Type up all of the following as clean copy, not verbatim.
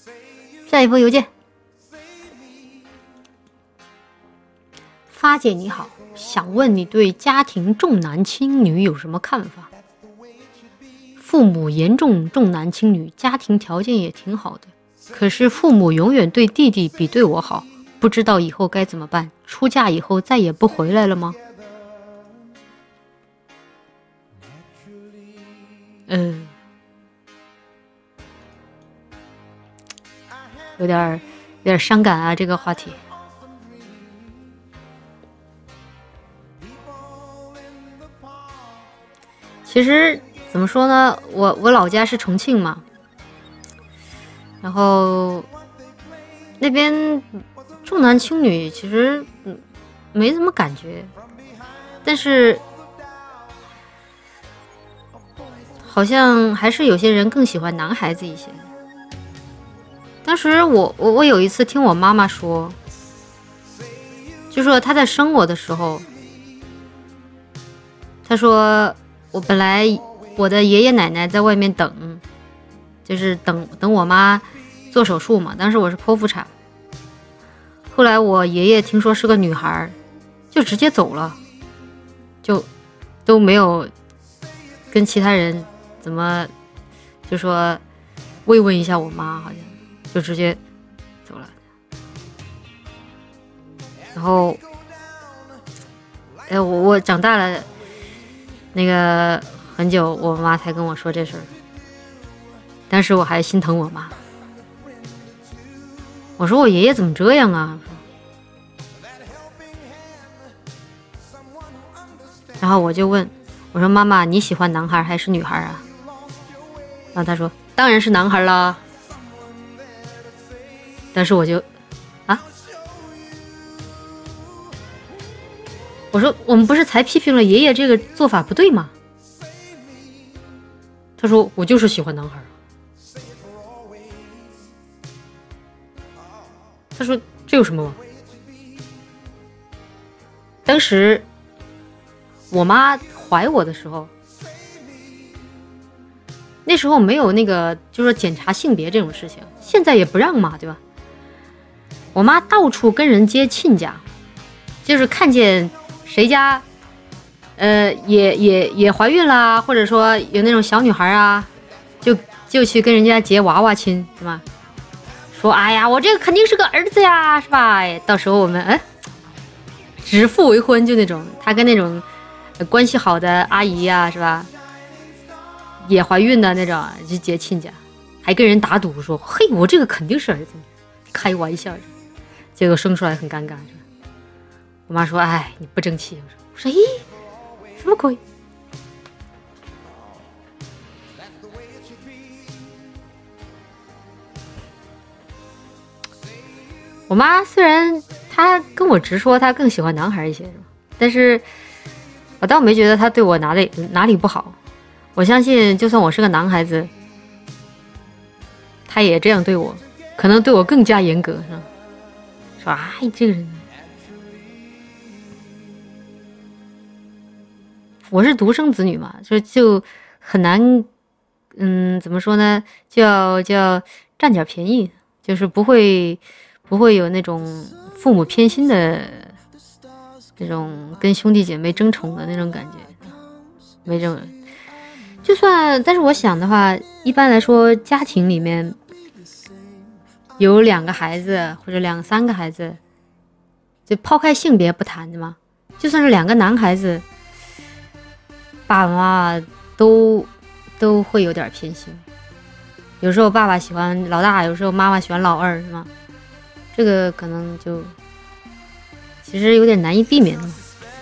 下一封邮件。发姐你好，想问你对家庭重男轻女有什么看法？父母严重重男轻女，家庭条件也挺好的，可是父母永远对弟弟比对我好，不知道以后该怎么办？出嫁以后再也不回来了吗？有点伤感啊，这个话题。其实怎么说呢，我老家是重庆嘛，然后那边重男轻女其实没什么感觉，但是好像还是有些人更喜欢男孩子一些。当时我有一次听我妈妈说，就说她在生我的时候，她说我本来我的爷爷奶奶在外面等，就是等我妈做手术嘛，当时我是剖腹产。后来我爷爷听说是个女孩，就直接走了，就都没有跟其他人怎么就说慰问一下我妈，好像就直接走了。然后我长大了那个很久，我妈才跟我说这事儿，但是我还心疼我妈。我说我爷爷怎么这样啊？然后我就问我说妈妈，你喜欢男孩还是女孩啊？然后她说当然是男孩啦。但是我就我说我们不是才批评了爷爷这个做法不对吗？他说我就是喜欢男孩。他说这有什么吗？当时我妈怀我的时候，那时候没有那个就是检查性别这种事情，现在也不让嘛，对吧？我妈到处跟人接亲家，就是看见谁家也怀孕啦，或者说有那种小女孩啊，就去跟人家结娃娃亲，对吧？说哎呀，我这个肯定是个儿子呀，是吧？到时候我们指腹为婚，就那种他跟那种关系好的阿姨呀，是吧？也怀孕的那种就结亲家，还跟人打赌说，嘿，我这个肯定是儿子，开玩笑，结果生出来很尴尬。我妈说，哎，你不争气。我说，咦，什么鬼？我妈虽然她跟我直说她更喜欢男孩一些，但是我倒没觉得她对我哪里不好。我相信就算我是个男孩子，她也这样对我，可能对我更加严格，是吧？说哎，这个人，我是独生子女嘛，就很难，怎么说呢？就要占点便宜，就是不会有那种父母偏心的那种跟兄弟姐妹争宠的那种感觉，没这种。就算，但是我想的话，一般来说，家庭里面有2个孩子或者2、3个孩子，就抛开性别不谈的嘛，就算是2个男孩子，爸爸妈妈都会有点偏心。有时候爸爸喜欢老大，有时候妈妈喜欢老二，是吗？这个可能就其实有点难以避免的。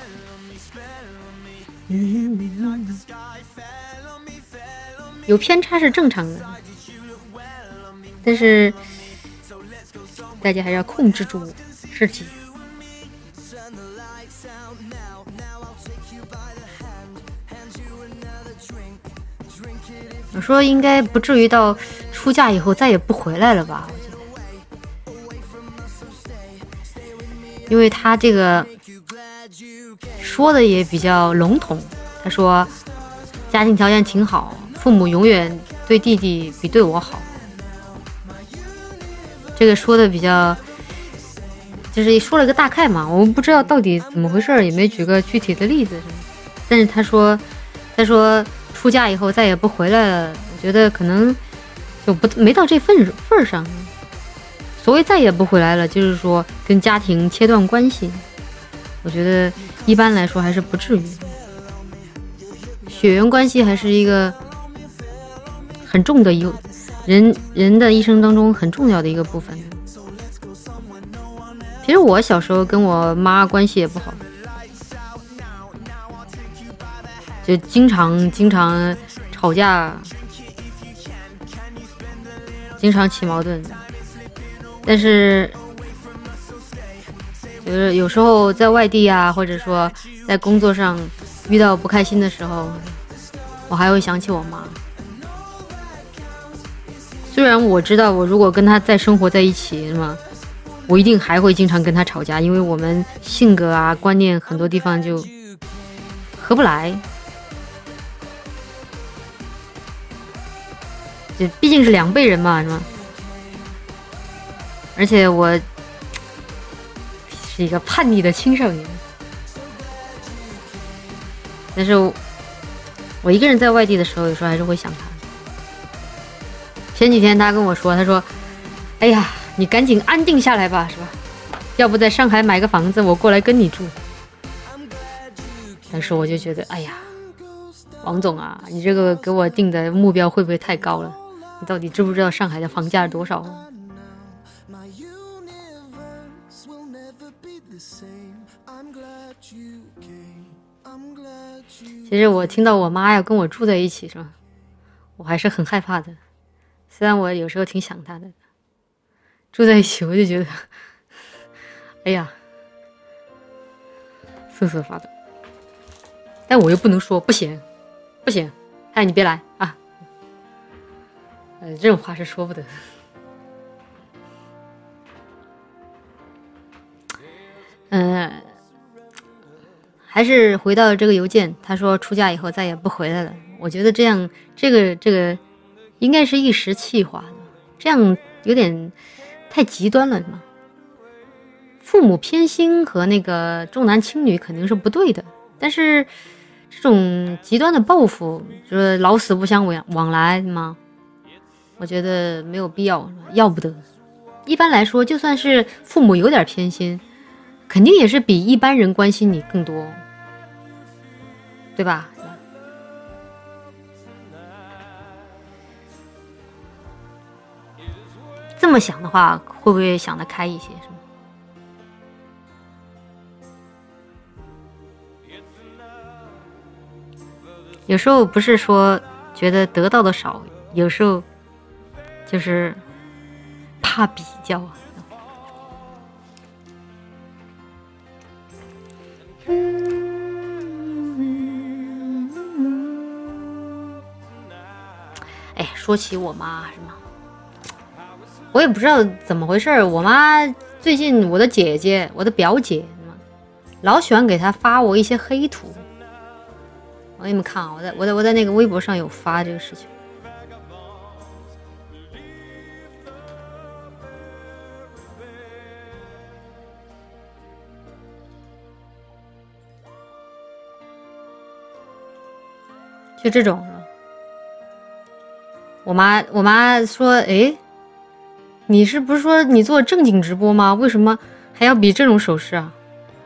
有偏差是正常的，但是大家还是要控制住自己。我说应该不至于到出嫁以后再也不回来了吧，我觉得，因为他这个说的也比较笼统。他说家庭条件挺好，父母永远对弟弟比对我好。 这个说的比较，就是说了个大概嘛，我们不知道到底怎么回事，也没举个具体的例子。但是他说出嫁以后再也不回来了，我觉得可能就没到这份上。所谓再也不回来了，就是说跟家庭切断关系。我觉得一般来说还是不至于，血缘关系还是一个很重的人的一生当中很重要的一个部分。其实我小时候跟我妈关系也不好，就经常吵架，经常起矛盾。但是就是有时候在外地啊，或者说在工作上遇到不开心的时候，我还会想起我妈。虽然我知道我如果跟她再生活在一起，我一定还会经常跟她吵架，因为我们性格啊观念很多地方就合不来，就毕竟是两辈人嘛，是吗？而且我是一个叛逆的青少年，但是我一个人在外地的时候，有时候还是会想他。前几天他跟我说，他说：“哎呀，你赶紧安定下来吧，是吧？要不在上海买个房子，我过来跟你住。”当时我就觉得，哎呀，王总啊，你这个给我定的目标会不会太高了？你到底知不知道上海的房价是多少？其实我听到我妈要跟我住在一起，是吧？我还是很害怕的。虽然我有时候挺想她的，住在一起我就觉得，哎呀，瑟瑟发抖。但我又不能说不行，哎，你别来啊！这种话是说不得。还是回到这个邮件，他说出嫁以后再也不回来了。我觉得这样，这个应该是一时气话的，这样有点太极端了嘛。父母偏心和那个重男轻女肯定是不对的，但是这种极端的报复，就是老死不相往来嘛，我觉得没有必要，要不得。一般来说，就算是父母有点偏心，肯定也是比一般人关心你更多，对吧？这么想的话，会不会想得开一些？是吗？有时候不是说觉得得到的少，有时候就是怕比较啊。哎，说起我妈是吗？我也不知道怎么回事，我妈最近我的姐姐，我的表姐，老喜欢给她发我一些黑图。我给你们看啊，我在那个微博上有发这个事情。就这种，我妈说，哎，你是不是说你做正经直播吗？为什么还要比这种手势啊？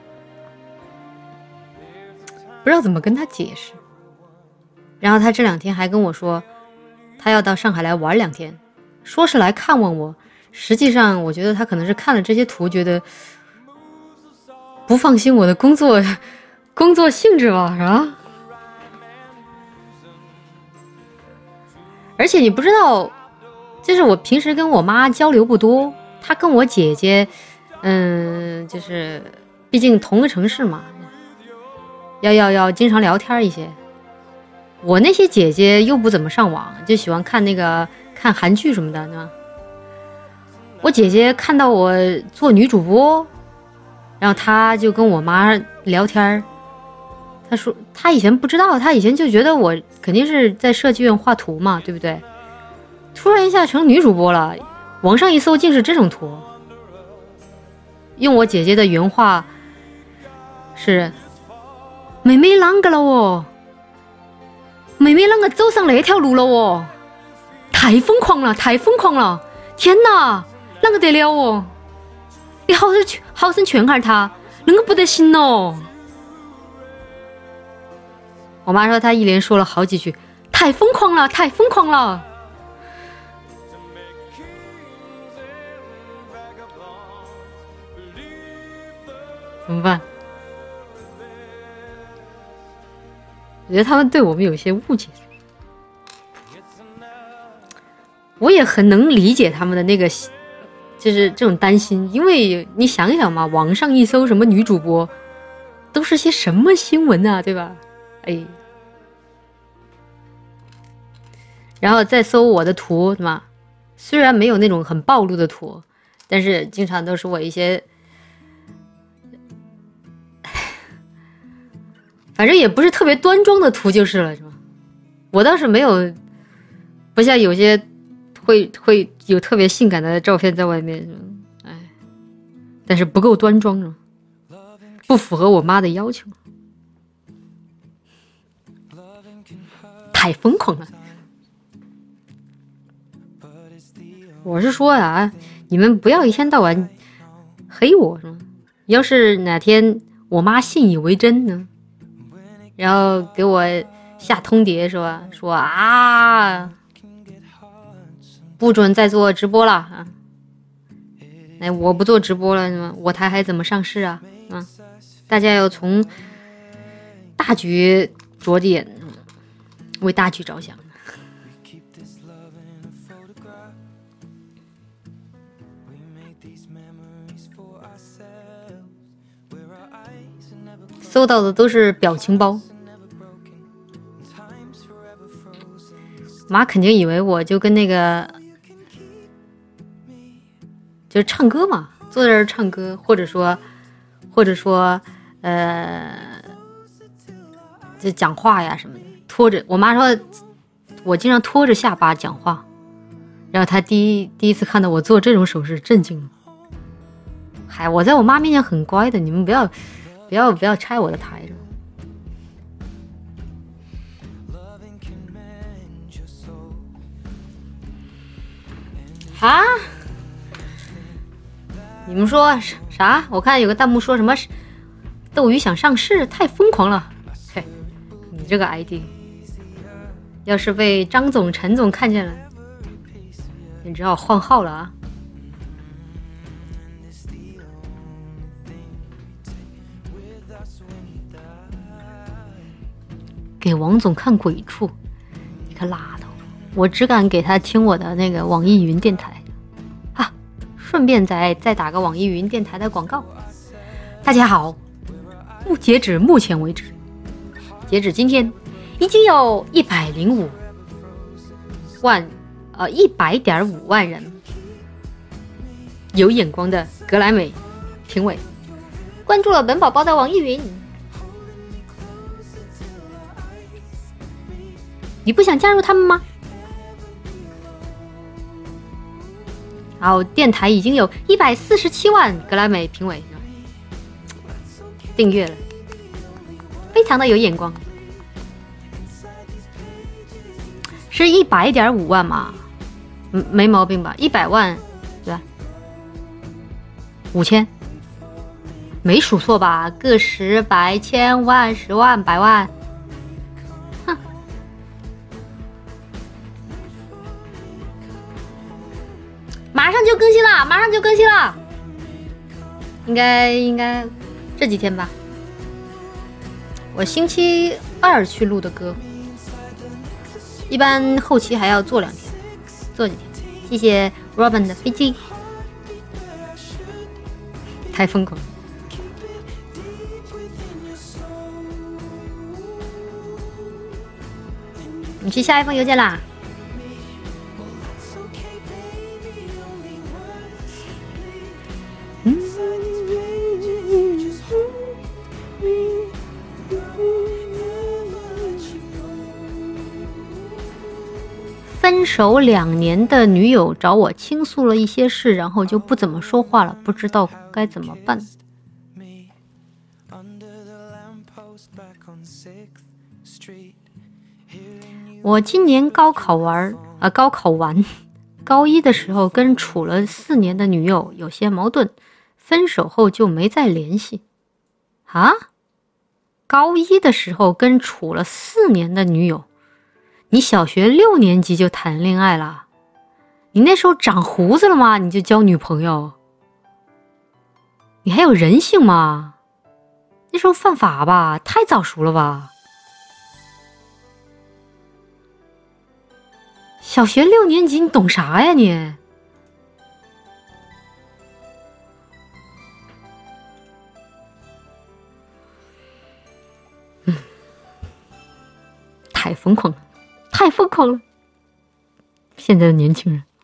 不知道怎么跟她解释。然后她这2天还跟我说，她要到上海来玩2天，说是来看望我，实际上我觉得她可能是看了这些图，觉得不放心我的工作性质吧，是吧？而且你不知道，就是我平时跟我妈交流不多，她跟我姐姐，就是毕竟同个城市嘛，要经常聊天一些。我那些姐姐又不怎么上网，就喜欢看韩剧什么的呢。我姐姐看到我做女主播，然后她就跟我妈聊天，她说她以前不知道，她以前就觉得我肯定是在设计院画图嘛，对不对？突然一下成女主播了， 网上一搜竟是这种图。用我姐姐的原话是：妹妹啷个了哦？妹妹啷个走上那条路了哦？太疯狂了，太疯狂了！天哪，啷个得了哦？你好生劝下他，那个不得行哦。我妈说她一连说了好几句，太疯狂了，太疯狂了。怎么办？我觉得他们对我们有些误解，我也很能理解他们的那个，就是这种担心，因为你想想嘛，网上一搜什么女主播，都是些什么新闻啊，对吧？哎，然后再搜我的图，对吧？虽然没有那种很暴露的图，但是经常都是我一些。反正也不是特别端庄的图就是了，是吧？我倒是没有，不像有些会有特别性感的照片在外面，哎，但是不够端庄了，不符合我妈的要求，太疯狂了。我是说啊，你们不要一天到晚黑我，是吗？要是哪天我妈信以为真呢？然后给我下通牒是吧？说啊，不准再做直播了啊！哎，我不做直播了，是吗？我台还怎么上市啊？啊，大家要从大局着眼，为大局着想。搜到的都是表情包，妈肯定以为我就跟那个就是唱歌嘛，坐在这儿唱歌，或者说就讲话呀什么的，拖着。我妈说我经常拖着下巴讲话，然后她第一次看到我做这种手势，震惊了。嗨，我在我妈面前很乖的，你们不要拆我的台。啊？你们说啥？我看有个弹幕说什么斗鱼想上市，太疯狂了。嘿，你这个 ID 要是被张总陈总看见了，你只好换号了啊。给王总看鬼畜，你可拉倒！我只敢给他听我的那个网易云电台啊，顺便再打个网易云电台的广告。大家好，截止目前为止，截止今天，已经有105万，100.5万人有眼光的格莱美评委关注了本宝宝的网易云。你不想加入他们吗？然后电台已经有147万格莱美评委订阅了，非常的有眼光。是100.5万嘛？没毛病吧？100万，对吧？5000，没数错吧？个十百千万十万百万。马上就更新了，马上就更新了，应该这几天吧。我星期2去录的歌，一般后期还要做2天，做几天。谢谢 Robin 的飞机，太疯狂了。你去下一封邮件啦。分分手2年的女友找我倾诉了一些事，然后就不怎么说话了，不知道该怎么办。我今年高考完，高一的时候跟处了4年的女友有些矛盾，分手后就没再联系。啊？高一的时候跟处了4年的女友，你小学6年级就谈恋爱了？你那时候长胡子了吗？你就交女朋友？你还有人性吗？那时候犯法吧？太早熟了吧？小学6年级你懂啥呀你？太疯狂了，太疯狂了！现在的年轻人。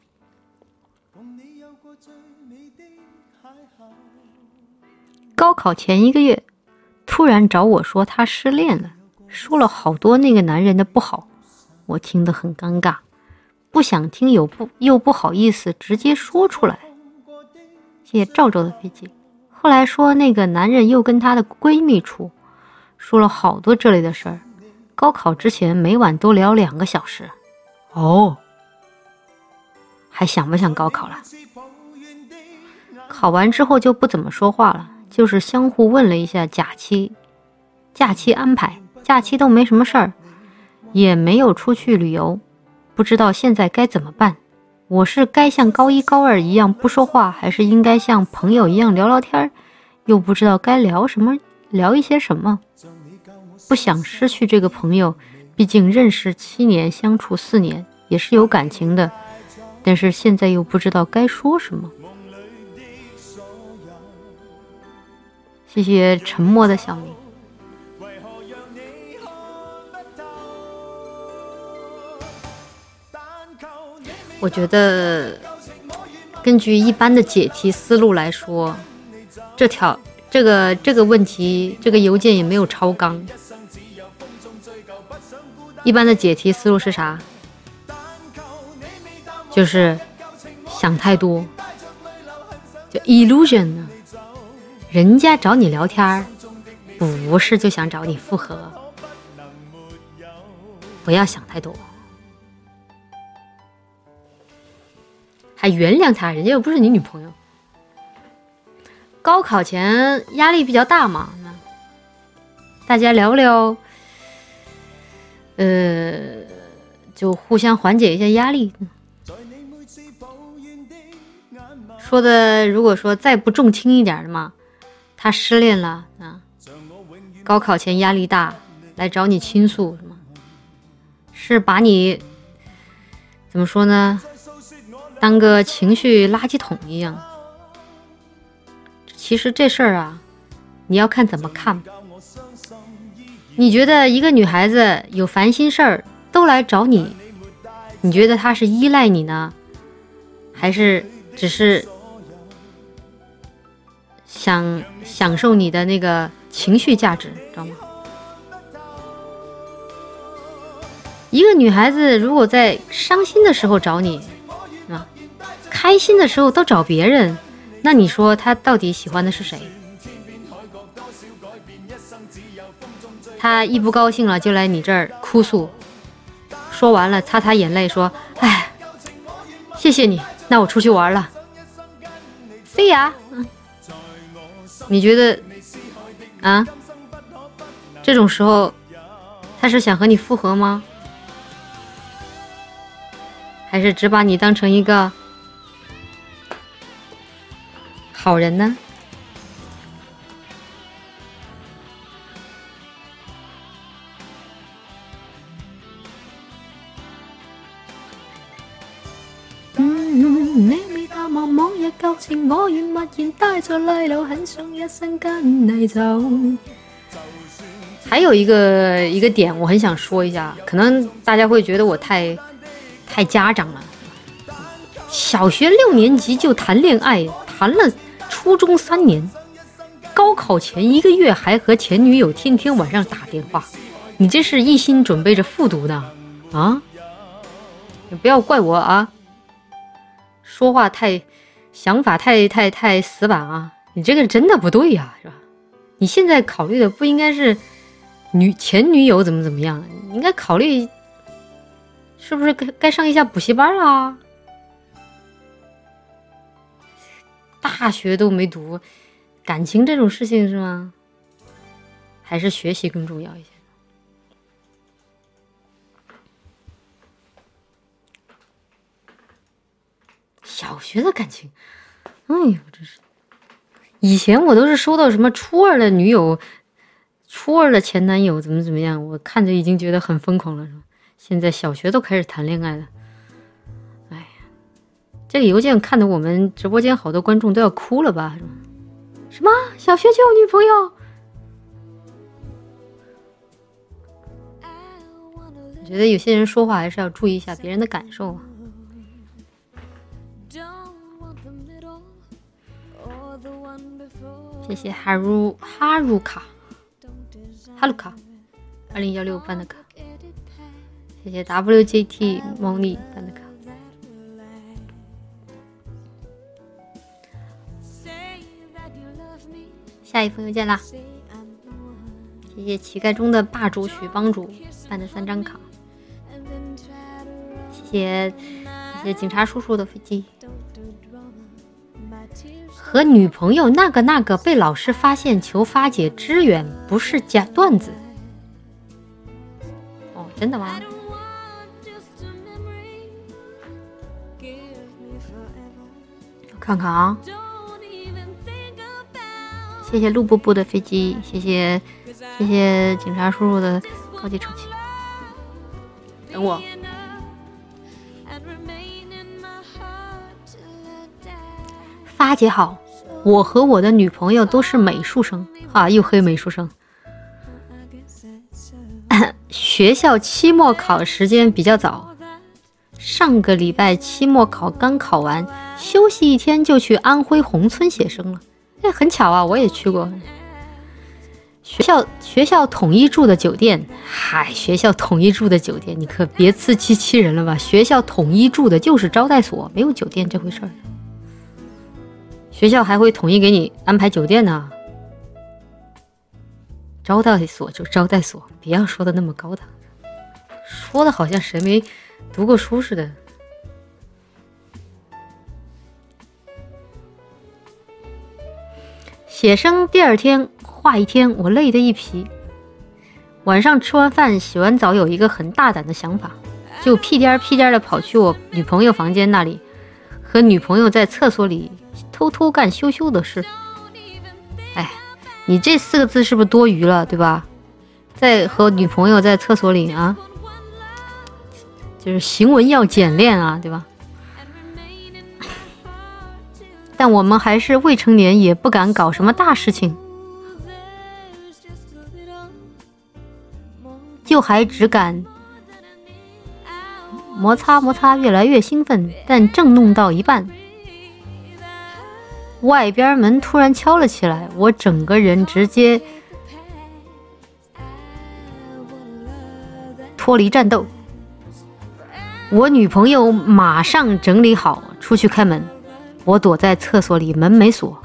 高考前1个月，突然找我说他失恋了，说了好多那个男人的不好，我听得很尴尬，不想听又不好意思直接说出来。谢谢赵州的飞机。后来说那个男人又跟他的闺蜜处，说了好多这类的事儿。高考之前每晚都聊2个小时。哦，还想不想高考了？考完之后就不怎么说话了，就是相互问了一下假期安排，假期都没什么事儿，也没有出去旅游，不知道现在该怎么办。我是该像高1高2一样不说话，还是应该像朋友一样聊聊天？又不知道该聊一些什么。不想失去这个朋友，毕竟认识7年，相处4年，也是有感情的，但是现在又不知道该说什么。谢谢沉默的小明。我觉得根据一般的解题思路来说，这个问题，这个邮件也没有超纲。一般的解题思路是啥？就是想太多，就 illusion 呢。人家找你聊天，不是就想找你复合，不要想太多。还原谅他，人家又不是你女朋友。高考前压力比较大嘛，大家聊聊，就互相缓解一下压力。说的如果说再不中听一点的嘛，他失恋了啊，高考前压力大，来找你倾诉什么？是把你怎么说呢？当个情绪垃圾桶一样。其实这事儿啊，你要看怎么看。你觉得一个女孩子有烦心事儿都来找你，你觉得她是依赖你呢，还是只是享受你的那个情绪价值，知道吗？一个女孩子如果在伤心的时候找你，开心的时候都找别人，那你说她到底喜欢的是谁？她一不高兴了就来你这儿哭诉，说完了擦擦眼泪说：“哎，谢谢你，那我出去玩了 ，see ya。”你觉得啊？这种时候，他是想和你复合吗？还是只把你当成一个好人呢？茫茫日舊情，我願默然帶着淚流，很想一生跟你走。還有一個點我很想說一下，可能大家會覺得我太家長了。小學6年級就談戀愛，談了初中3年，高考前1個月還和前女友天天晚上打電話，你這是一心準備着復讀的啊？ 你不要怪我啊，说话想法太死板啊，你这个真的不对呀，是吧？你现在考虑的不应该是前女友怎么样，你应该考虑是不是该上一下补习班啦？大学都没读，感情这种事情是吗？还是学习更重要一些？小学的感情，哎呦，真是！以前我都是收到什么初二的女友、初二的前男友怎么样，我看着已经觉得很疯狂了。现在小学都开始谈恋爱了，哎呀，这个邮件看得我们直播间好多观众都要哭了吧？是吧？什么小学就有女朋友？我觉得有些人说话还是要注意一下别人的感受啊。谢谢哈鲁卡2016办的卡，谢谢 WJT 猫腻办的卡。下一封邮件啦，谢谢乞丐中的霸主许帮主办的3张卡，谢谢警察叔叔的飞机。和女朋友那个被老师发现求发姐支援，不是假段子。哦，真的吗？我看看啊，谢谢陆布布的飞机，谢谢警察叔叔的高级抽气。等我。发姐好，我和我的女朋友都是美术生啊，又黑美术生。学校期末考时间比较早，上个礼拜期末考刚考完，休息1天就去安徽宏村写生了。哎，很巧啊，我也去过。学校统一住的酒店，嗨，学校统一住的酒店，你可别自欺人了吧？学校统一住的就是招待所，没有酒店这回事儿。学校还会统一给你安排酒店呢。招待所就招待所，不要说的那么高档，说的好像谁没读过书似的。写生第2天画1天，我累得一批。晚上吃完饭洗完澡，有一个很大胆的想法，就屁颠的跑去我女朋友房间那里，和女朋友在厕所里偷偷干羞羞的事。哎，你这4个字是不是多余了，对吧？在和女朋友在厕所里啊，就是行文要简练啊，对吧？但我们还是未成年，也不敢搞什么大事情，就还只敢摩擦，越来越兴奋。但正弄到一半，外边门突然敲了起来，我整个人直接脱离战斗。我女朋友马上整理好出去开门，我躲在厕所里，门没锁，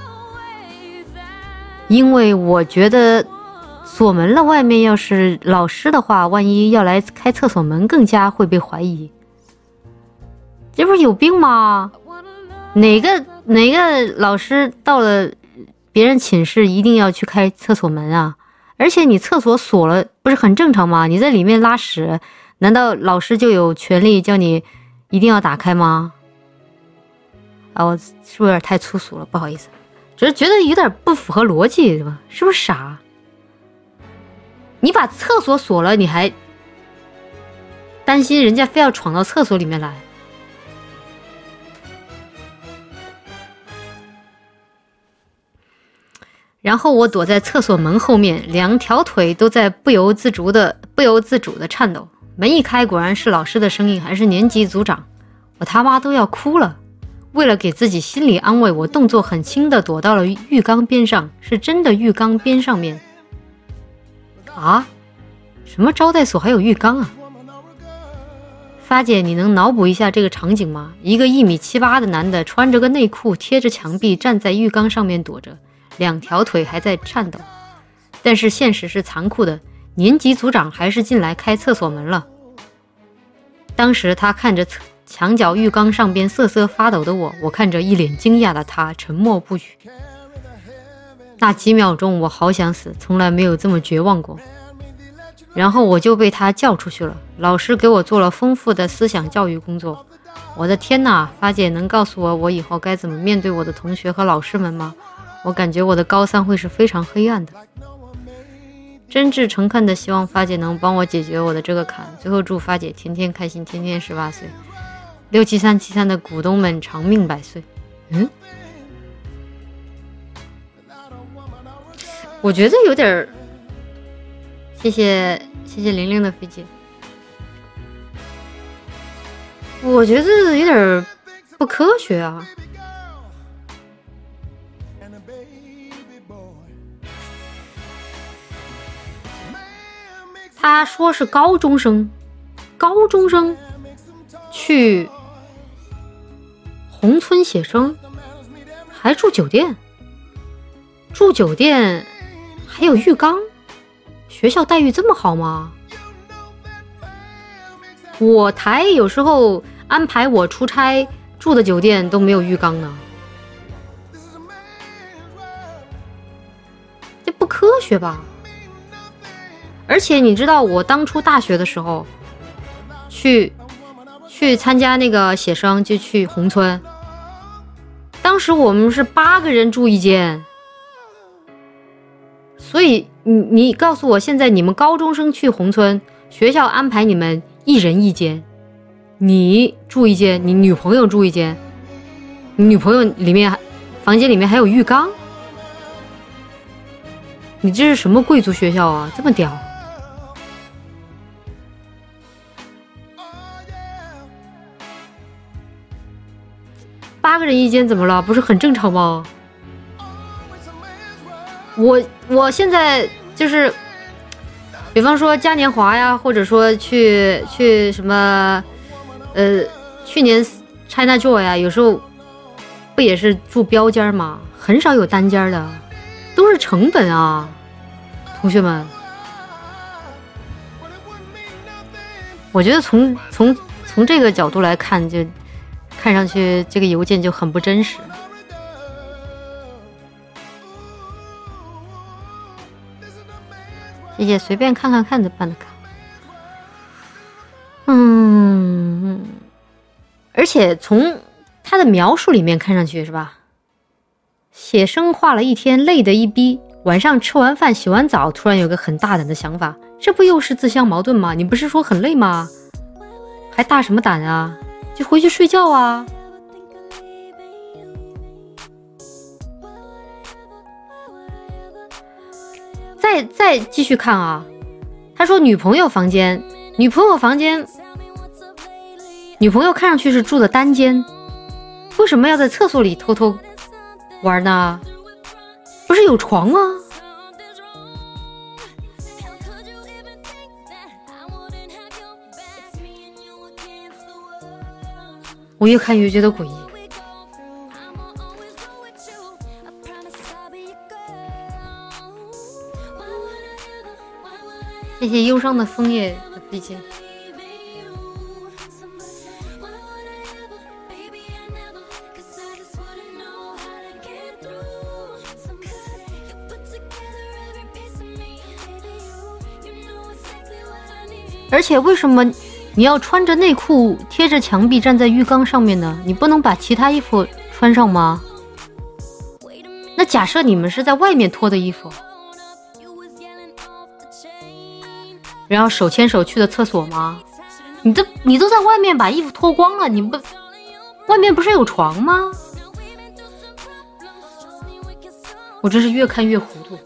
因为我觉得锁门了，外面要是老师的话，万一要来开厕所门，更加会被怀疑。这不是有病吗？哪个老师到了别人寝室一定要去开厕所门啊？而且你厕所锁了不是很正常吗？你在里面拉屎，难道老师就有权利叫你一定要打开吗？啊，我是不是有点太粗俗了？不好意思，只是觉得有点不符合逻辑，对吧？是不是傻？你把厕所锁了，你还担心人家非要闯到厕所里面来？然后我躲在厕所门后面，2条腿都在不由自主的颤抖。门一开，果然是老师的声音，还是年级组长。我他妈都要哭了。为了给自己心理安慰，我动作很轻的躲到了浴缸边上，是真的浴缸边上面。啊？什么招待所还有浴缸啊？ 发姐，你能脑补一下这个场景吗？一个1.78米的男的穿着个内裤，贴着墙壁站在浴缸上面躲着，2条腿还在颤抖。但是现实是残酷的，年级组长还是进来开厕所门了。当时他看着墙角浴缸上边瑟瑟发抖的我看着一脸惊讶的他，沉默不语。那几秒钟我好想死，从来没有这么绝望过。然后我就被他叫出去了，老师给我做了丰富的思想教育工作。我的天哪，发姐能告诉我以后该怎么面对我的同学和老师们吗？我感觉我的高3会是非常黑暗的。真挚诚恳的希望发姐能帮我解决我的这个坎。最后祝发姐天天开心，天天18岁，67373的股东们长命百岁。我觉得有点谢谢玲玲的飞机，我觉得有点不科学啊。他说是高中生去宏村写生，还住酒店还有浴缸，学校待遇这么好吗？我台有时候安排我出差住的酒店都没有浴缸呢，这不科学吧？而且你知道我当初大学的时候去参加那个写生，就去宏村，当时我们是8个人住一间。所以你告诉我，现在你们高中生去宏村，学校安排你们1人1间，你住一间，你女朋友住一间，你女朋友房间里面还有浴缸，你这是什么贵族学校啊？这么屌！8个人1间怎么了？不是很正常吗？我现在就是，比方说嘉年华呀，或者说去什么，去年 China Joy 呀，有时候不也是住标间吗？很少有单间的，都是成本啊，同学们。我觉得从这个角度来看，就看上去这个邮件就很不真实。谢谢随便看的办的卡。而且从他的描述里面看上去是吧，写生画了一天，累得一逼，晚上吃完饭洗完澡，突然有个很大胆的想法，这不又是自相矛盾吗？你不是说很累吗？还大什么胆啊？就回去睡觉啊。再继续看啊，他说女朋友房间女朋友看上去是住的单间，为什么要在厕所里偷偷玩呢？不是有床吗？我越看越觉得诡异。谢谢忧伤的枫叶的飞机。而且为什么你要穿着内裤贴着墙壁站在浴缸上面呢？你不能把其他衣服穿上吗？那假设你们是在外面脱的衣服，然后手牵手去的厕所吗？你都在外面把衣服脱光了，你不外面不是有床吗？我真是越看越糊涂。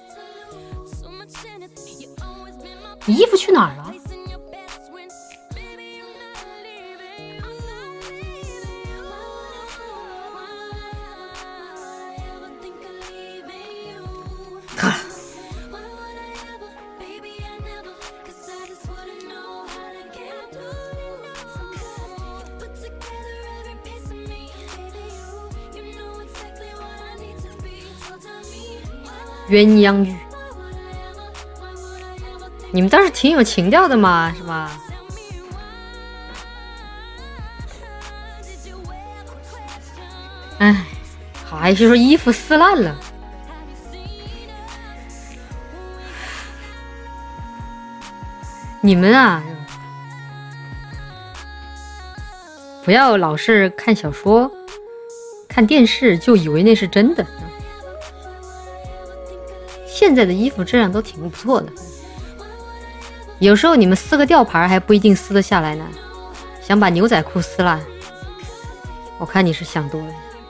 你衣服去哪儿了？ 鸳鸯浴，你们倒是挺有情调的嘛，是吧？哎，还是说衣服撕烂了。你们啊，不要老是看小说、看电视就以为那是真的。现在的衣服质量都挺不错的，有时候你们撕个吊牌还不一定撕得下来呢。想把牛仔裤撕烂，我看你是想多了。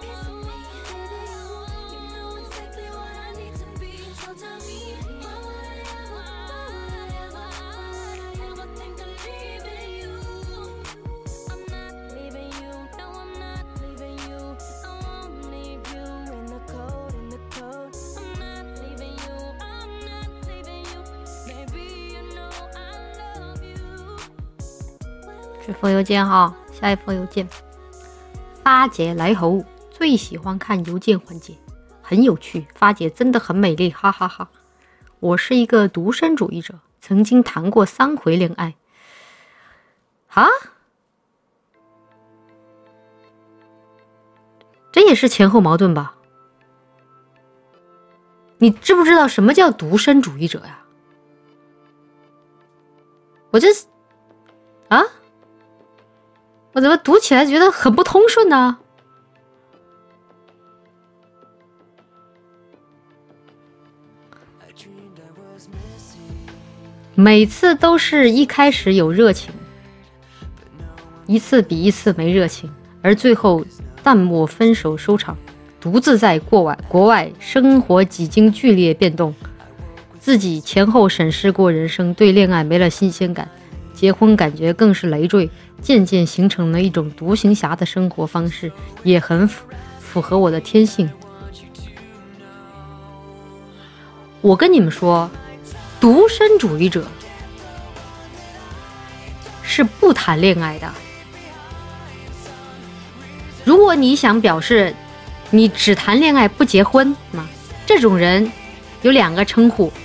这封邮件哈，下一封邮件。发姐来猴最喜欢看邮件环节，很有趣，发姐真的很美丽，哈哈哈。我是一个独身主义者，曾经谈过3回恋爱。啊？这也是前后矛盾吧？你知不知道什么叫独身主义者呀？我怎么读起来觉得很不通顺呢？每次都是一开始有热情，一次比一次没热情，而最后淡漠分手收场，独自在国外生活几经剧烈变动，自己前后审视过人生，对恋爱没了新鲜感，结婚感觉更是累赘，渐渐形成了一种独行侠的生活方式，也很符合我的天性。我跟你们说，独身主义者是不谈恋爱的。如果你想表示你只谈恋爱不结婚，这种人有2个称呼，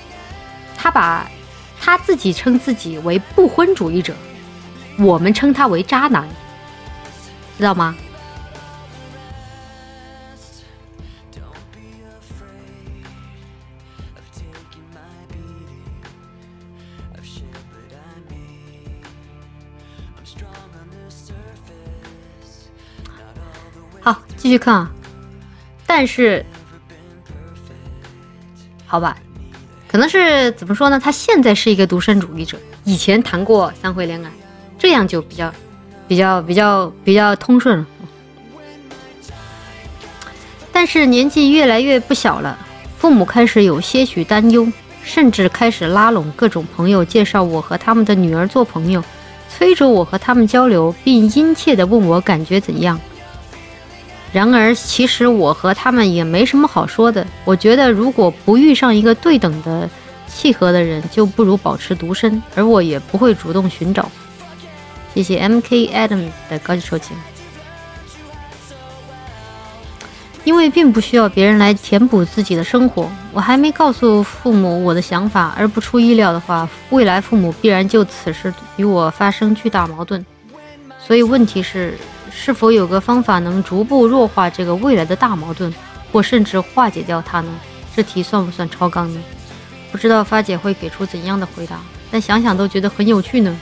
他自己称自己为不婚主义者，我们称他为渣男，知道吗？好，继续看啊。但是好吧，可能是怎么说呢，他现在是一个独身主义者，以前谈过3回恋爱，这样就比较通顺了。但是年纪越来越不小了，父母开始有些许担忧，甚至开始拉拢各种朋友，介绍我和他们的女儿做朋友，催着我和他们交流，并殷切地问我感觉怎样。然而其实我和他们也没什么好说的，我觉得如果不遇上一个对等的契合的人，就不如保持独身，而我也不会主动寻找。谢谢 MK Adam 的高级收听。因为并不需要别人来填补自己的生活，我还没告诉父母我的想法，而不出意料的话，未来父母必然就此事与我发生巨大矛盾。所以问题是，是否有个方法能逐步弱化这个未来的大矛盾，或甚至化解掉它呢？这题算不算超纲呢？不知道发姐会给出怎样的回答，但想想都觉得很有趣呢。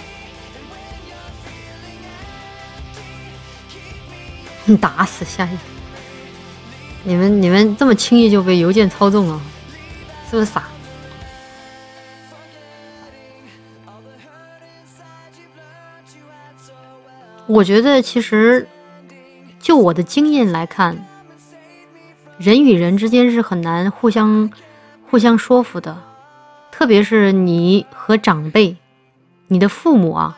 打死下一个！你们这么轻易就被邮件操纵了，是不是傻？我觉得其实就我的经验来看，人与人之间是很难互相说服的，特别是你和长辈，你的父母啊，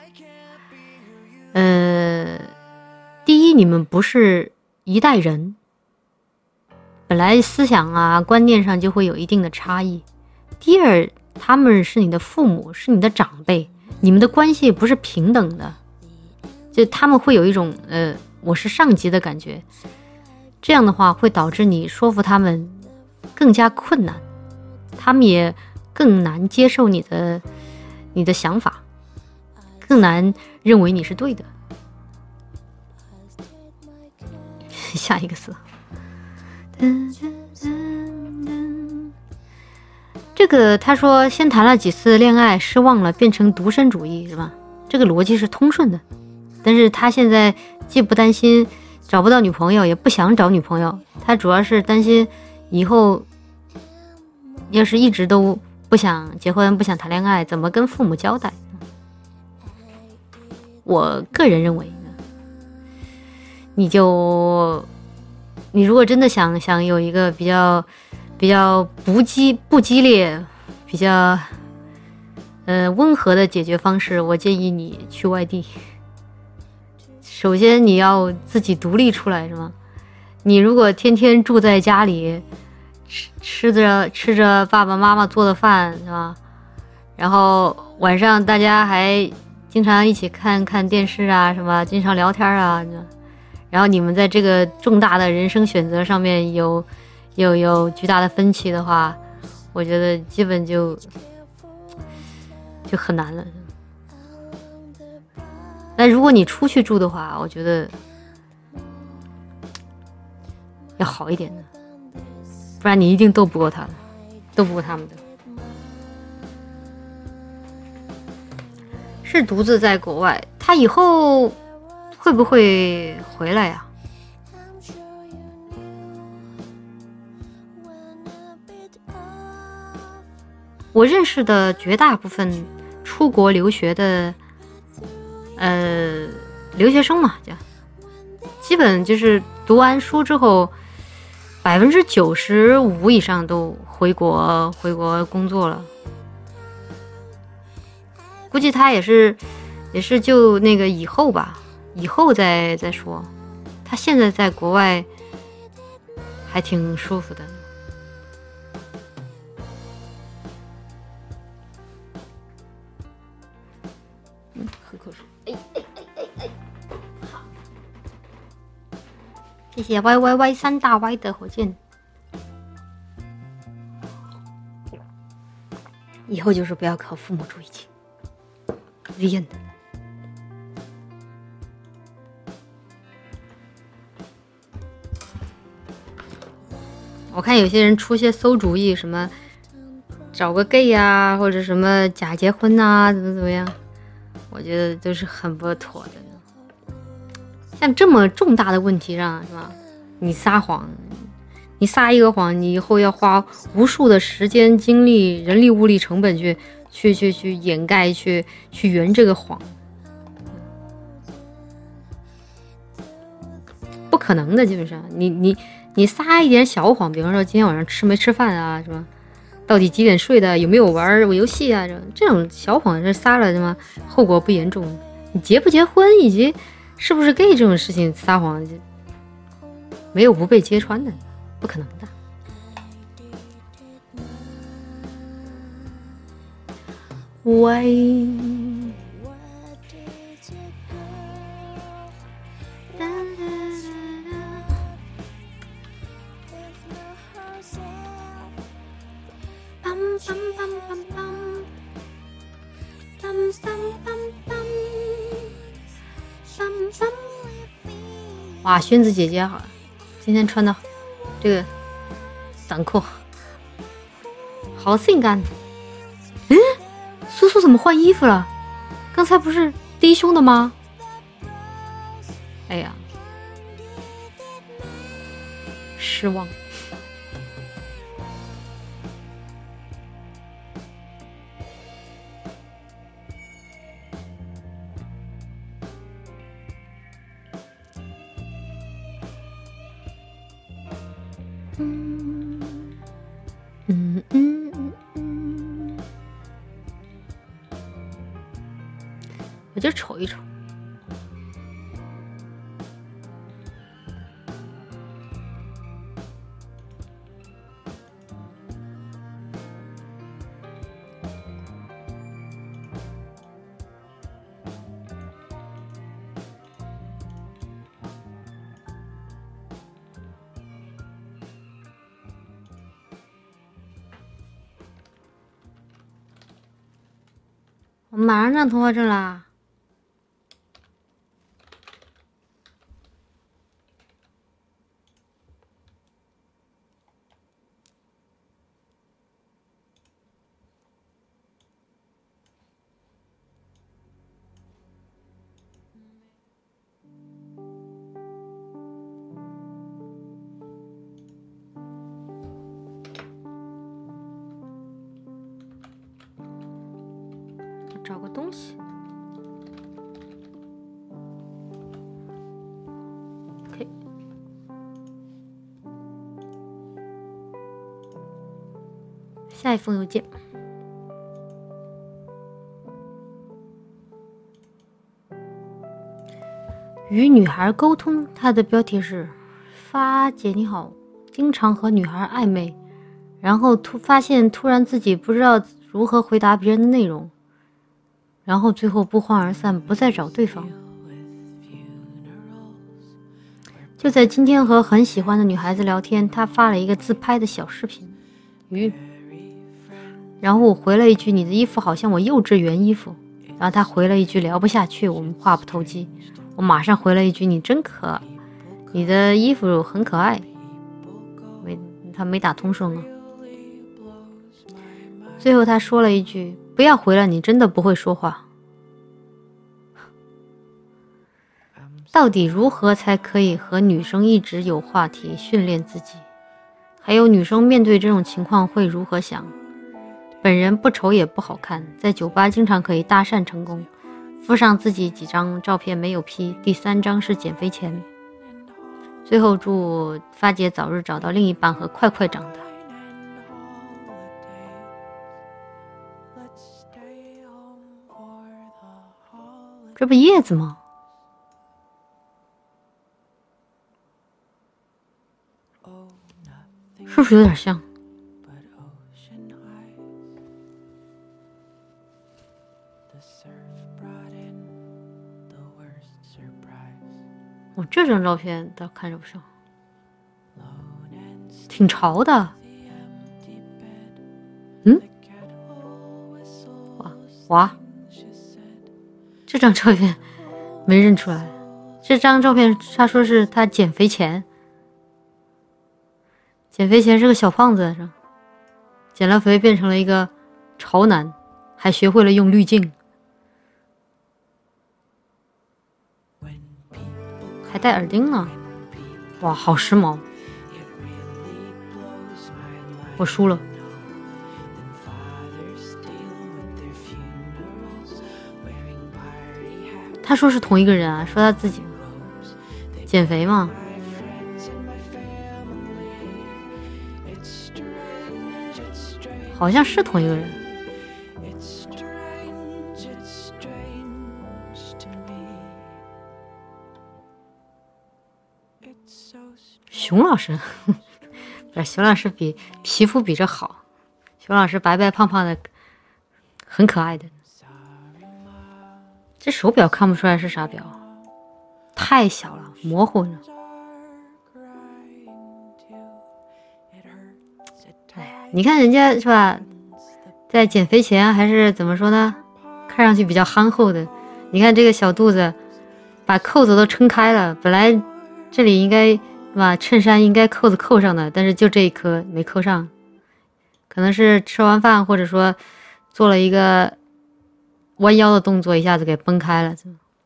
第一，你们不是一代人，本来思想啊观念上就会有一定的差异。第二，他们是你的父母，是你的长辈，你们的关系不是平等的，就他们会有一种我是上级的感觉，这样的话会导致你说服他们更加困难，他们也更难接受你的想法，更难认为你是对的。下一个词，这个他说先谈了几次恋爱失望了，变成独身主义是吧？这个逻辑是通顺的，但是他现在既不担心找不到女朋友，也不想找女朋友，他主要是担心以后要是一直都不想结婚，不想谈恋爱，怎么跟父母交代？我个人认为，你如果真的想有一个比较不激烈、比较温和的解决方式，我建议你去外地。首先你要自己独立出来，是吗？你如果天天住在家里，吃着爸爸妈妈做的饭，是吧？然后晚上大家还经常一起看看电视啊，什么经常聊天啊，然后你们在这个重大的人生选择上面有巨大的分歧的话，我觉得基本就很难了。但如果你出去住的话，我觉得要好一点的，不然你一定斗不过他们的。是独自在国外，他以后会不会回来呀？我认识的绝大部分出国留学的留学生嘛，基本就是读完书之后95%以上都回国工作了。估计他也是就那个以后吧，以后再说。他现在在国外还挺舒服的。喝口水。好，谢谢 YYY3大 Y 的火箭。以后就是不要靠父母住一起。The end。我看有些人出些馊主意，什么找个 gay 啊，或者什么假结婚啊，怎么样，我觉得都是很不妥的。像这么重大的问题上，是吧？你撒谎，你撒一个谎，你以后要花无数的时间、精力、人力、物力成本去掩盖、去圆这个谎，不可能的。基本上，你撒一点小谎，比方说今天晚上吃没吃饭啊，是吧？到底几点睡的？有没有玩游戏啊？这种小谎这撒了，什么后果不严重？你结不结婚以及是不是 gay 这种事情撒谎，没有不被揭穿的，不可能的。喂。哇，宣子姐姐好，今天穿的这个短裤好性感。苏苏怎么换衣服了？刚才不是低胸的吗？哎呀，失望。我就瞅一瞅。 我马上长头发症啦。找个东西。OK， 下一封邮件。与女孩沟通，它的标题是“发姐你好，经常和女孩暧昧，然后发现突然自己不知道如何回答别人的内容。”然后最后不欢而散，不再找对方。就在今天和很喜欢的女孩子聊天，她发了一个自拍的小视频，然后我回了一句你的衣服好像我幼稚园衣服，然后她回了一句聊不下去，我们话不投机。我马上回了一句你真可爱，你的衣服很可爱。她没打通声啊。最后她说了一句不要回了，你真的不会说话。到底如何才可以和女生一直有话题，训练自己？还有女生面对这种情况会如何想？本人不丑也不好看，在酒吧经常可以搭讪成功。附上自己几张照片没有 P， 第3张是减肥前。最后祝发姐早日找到另一半和快快长大。这不叶子吗？是不是有点像？我这张照片倒看着不像，挺潮的。哇，这张照片没认出来。这张照片他说是他减肥前是个小胖子，减了肥变成了一个潮男，还学会了用滤镜，还戴耳钉呢。哇，好时髦。我输了。他说是同一个人啊，说他自己减肥嘛。好像是同一个人。熊老师不是，熊老师皮肤比这好，熊老师白白胖胖的，很可爱的。这手表看不出来是啥表，太小了，模糊呢。哎呀，你看人家是吧，在减肥前还是怎么说呢，看上去比较憨厚的。你看这个小肚子，把扣子都撑开了，本来这里应该是吧，衬衫应该扣子扣上的，但是就这一颗没扣上，可能是吃完饭或者说做了一个弯腰的动作，一下子给崩开了。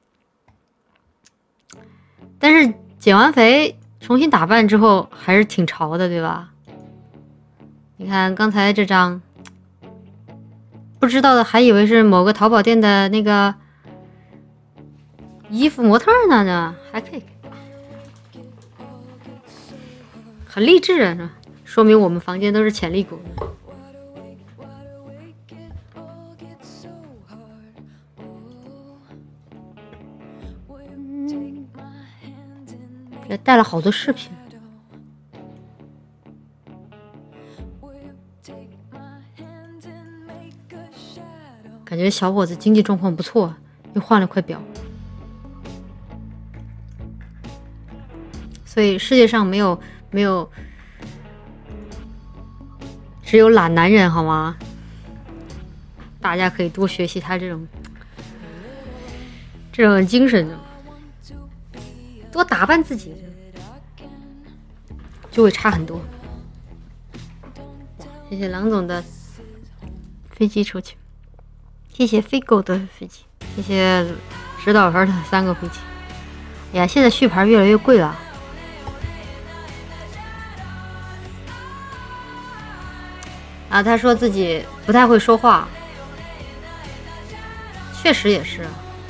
但是减完肥重新打扮之后还是挺潮的，对吧？你看刚才这张，不知道的还以为是某个淘宝店的那个衣服模特呢，还可以，很励志啊，说明我们房间都是潜力股。也带了好多饰品。感觉小伙子经济状况不错，又换了块表。所以世界上没有，只有懒男人，好吗？大家可以多学习他这种这种精神，多打扮自己就会差很多。谢谢郎总的飞机出去，谢谢飞狗的飞机，谢谢指导员的3个飞机。哎呀，现在续牌越来越贵了。啊，他说自己不太会说话，确实也是。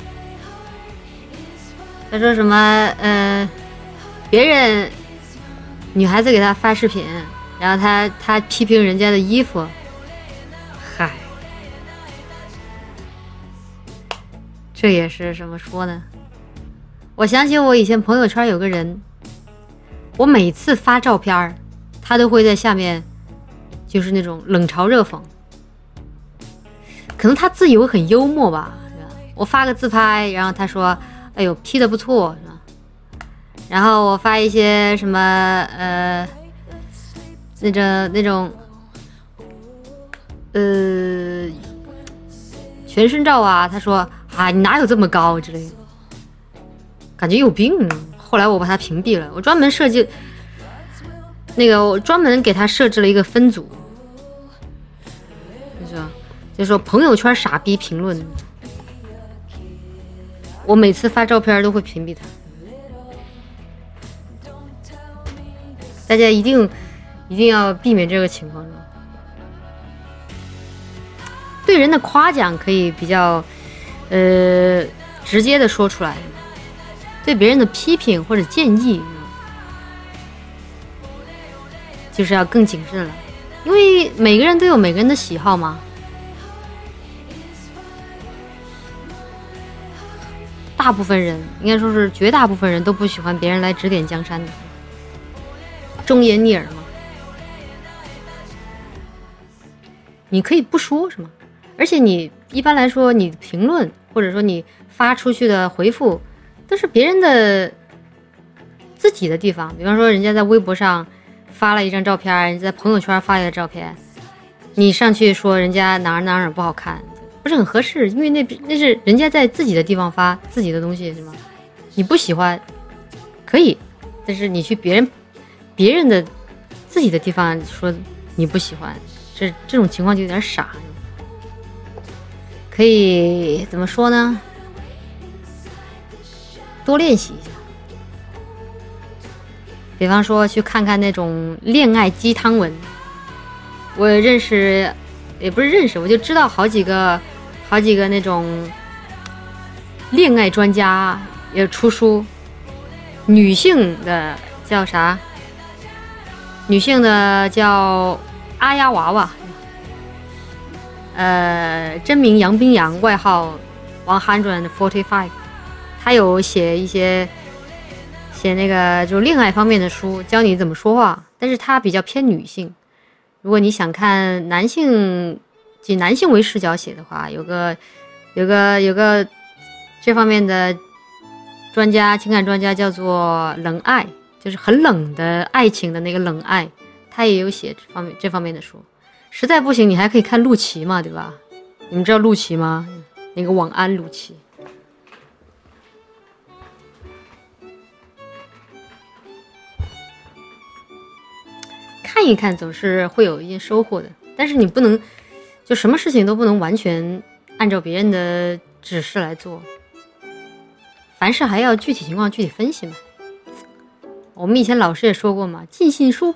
他说什么别人女孩子给他发视频，然后他批评人家的衣服，嗨，这也是怎么说呢？我想起我以前朋友圈有个人，我每次发照片他都会在下面就是那种冷嘲热讽，可能他自以为很幽默吧。我发个自拍，然后他说哎呦 P 得不错，是吧？然后我发一些什么那种全身照啊，他说啊你哪有这么高之类的，感觉有病。后来我把他屏蔽了，我专门设计我专门给他设置了一个分组，就是说朋友圈傻逼评论，我每次发照片都会屏蔽他。大家一定要避免这个情况。对人的夸奖可以比较直接的说出来，对别人的批评或者建议就是要更谨慎了，因为每个人都有每个人的喜好嘛。大部分人应该说是绝大部分人都不喜欢别人来指点江山的，忠言逆耳嘛。你可以不说是吗？而且你一般来说你评论或者说你发出去的回复都是别人的自己的地方，比方说人家在微博上发了一张照片，人家在朋友圈发一个照片，你上去说人家哪儿不好看，不是很合适，因为那是人家在自己的地方发自己的东西是吗？你不喜欢可以，但是你去别人的自己的地方说你不喜欢，这种情况就有点傻。可以怎么说呢？多练习一下，比方说去看看那种恋爱鸡汤文。我认识，也不是认识，我就知道好几个那种恋爱专家也出书。女性的叫啥？女性的叫阿丫娃娃，真名杨冰洋，外号145。他有写那个就是恋爱方面的书，教你怎么说话，但是他比较偏女性。如果你想看男性，以男性为视角写的话，有个这方面的专家，情感专家叫做冷爱，就是很冷的爱情的那个冷爱，他也有写这方面的书。实在不行，你还可以看陆琪嘛，对吧？你们知道陆琪吗？那个网安陆琪。看一看总是会有一些收获的，但是你不能就什么事情都不能完全按照别人的指示来做，凡事还要具体情况具体分析嘛。我们以前老师也说过嘛，尽信书